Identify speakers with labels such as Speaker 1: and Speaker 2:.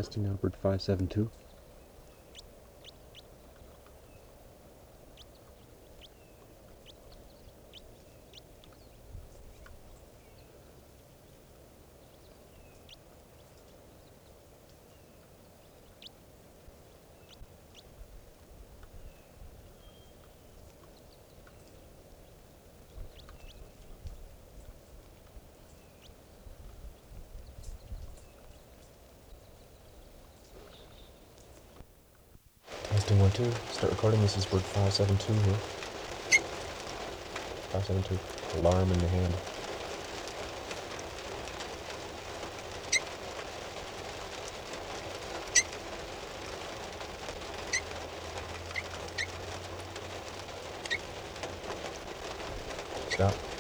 Speaker 1: Testing now, bird 572. Testing 1 2. Start recording. This is bird 572 here. 572. Alarm in your hand. Stop.